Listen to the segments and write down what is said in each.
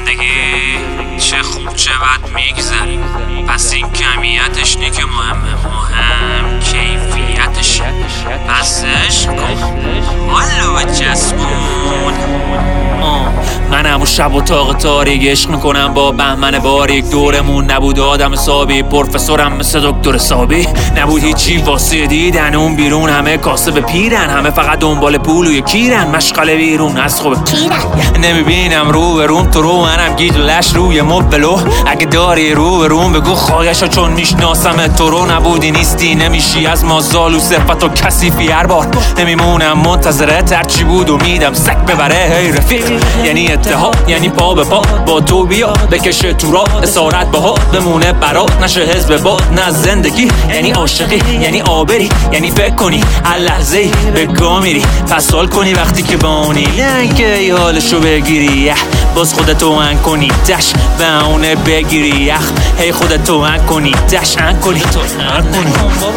زندگی چه خوب چه بد میگذره، پس این کمیتش نی که مهمه، مهم کیفیتش. پس عشق کن والا بچسبون. من همون شب و تاق تاریک عشق میکنم با بهمن باریک. دورمون نبود آدم حسابی، پروفسورم مثل دکتر حسابی. نبود هیچی واسه دیدن اون بیرون، همه کاسب پیرن، همه فقط دنبال پول و یکیرن. مشغله بیرون از خوب کیرن، نمیبینم رو به روم تو رو، منم گیج و لش روی مبلو. اگه داری رو به روم بگو خواهشا چون میشناسم تو رو. نبودی نیستی نمیشی از مازال و صفت و کثیفی. هر بار نمیمونم منتظرت، هرچی بود امیدم سک ببره. هی رفیق یعنی اتحاد، یعنی پا به پا با تو بیا بکشه تو را، اسارت بها بمونه برات نشه حزب باد. نه زندگی یعنی عاشقی، یعنی آبری، یعنی فکر کنی هر لحظه‌ای به گا میری، پس سال کنی وقتی که بانی لنگه حالشو بگیری، باز خودتو ان کنی دش به اونه بگیری. هی خودتو ان کنی دش ان کنی تو ان کنی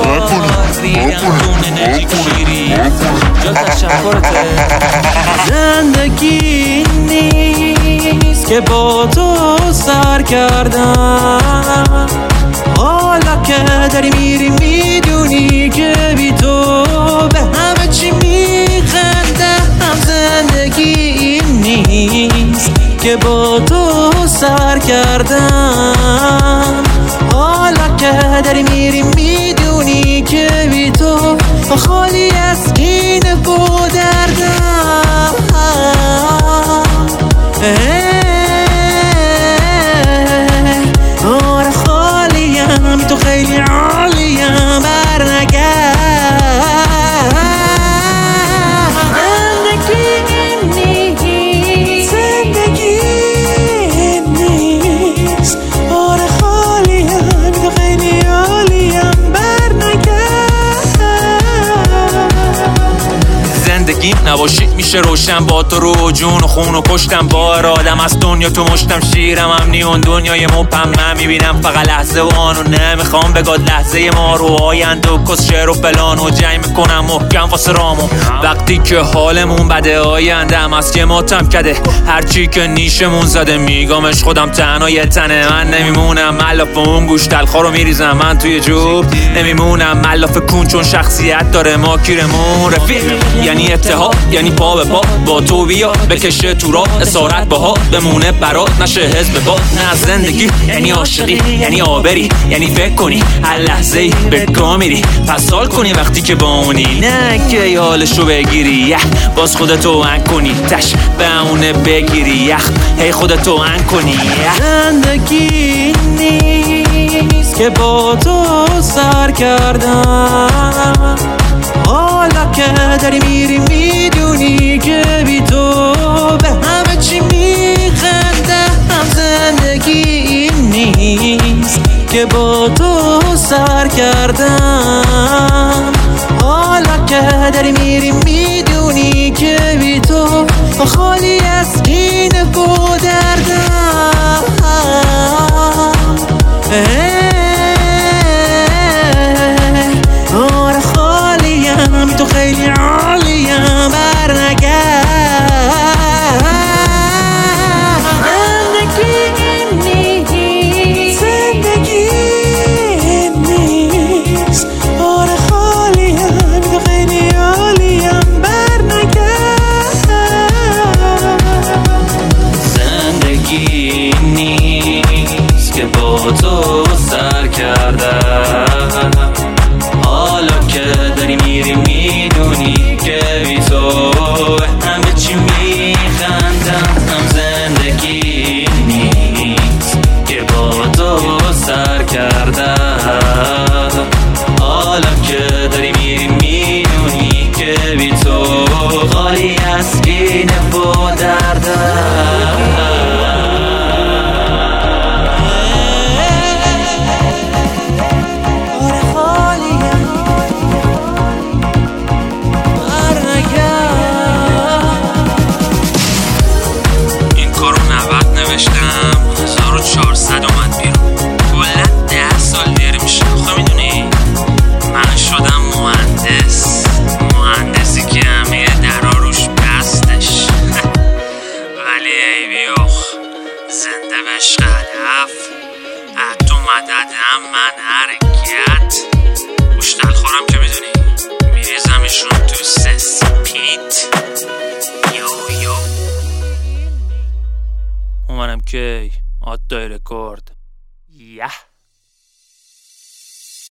زندگی نیست که با تو سر کردم، حالا که داری میری میدونی که بی تو به همه چی میخندم. زندگی نیست که با تو سر کردم، حالا که داری میری میدونی که بی تو خالی از این بودردم. آره خالیم تو خیلی عالیم برنگرد. زندگی نیست آره خالیم تو خیلی عالیم برنگرد. زندگی نباشی میشه روشن با تو رو جون و خون و کشتم. با ارادم از دنیا تو مشتم شیرم امنی اون دنیای مبهم میبینم فقط لحظه و آنو. نمیخوام بگاد لحظه ما رو آینده و کس شعر و فلان و جنگ میکنم محکم واسه رامو. وقتی که حالمون بده آینده هم از که ماتم کده، هرچی که نیشمون زده میگامش خودم تنها یه تنه. من نمیمونم ملاف اون گوش تلخا رو میریزم من توی جوب، نمیمونم ملاف کون چون شخصیت داره ما کیرمون. رفیق یعنی اتحاد، یعنی پا به پا با تو بیا بکشه تو را، اسارت بها بمونه برات نشه حزب باد. نه زندگی یعنی عاشقی، یعنی آبری، یعنی فکر کنی هر لحظه‌ای به گا میری، پس سال کنی وقتی که بامونی نه که حالشو بگیری، باز خودتو ان کنی تش به اونه بگیری. هی خودتو ان کنی. زندگی نیست که با تو سر کردم، حالا که داری میری میدونی که بی تو به همه چی میخندم. زندگی نیست که با تو سر کردم، حالا که داری میری میدونی که بی تو خالی از این بودردم. آره خالیم تو خیلی عالیم برنگرد. زندگی نیست آره خالیم تو خیلی عالیم برنگرد. زندگی نیست که با تو سر کردم، حالا که داری میری میدونی که بی تو همه چی میخندم. زندگی نیست که با تو سر کردم، حالا که داری میری میدونی که بی تو خالی از این بودردم. این کارو 90 نوشتم 1400 اومد بیرون، کلا 10 سال دیر میشه. خب میدونی من شدم مهندسی که همه درا روش بستش ولی عشق هدف تو مددم من حرکت گوشتل خورم که میدونی میریزمشون تو سپیت یو اومنم کی آد دای رکورد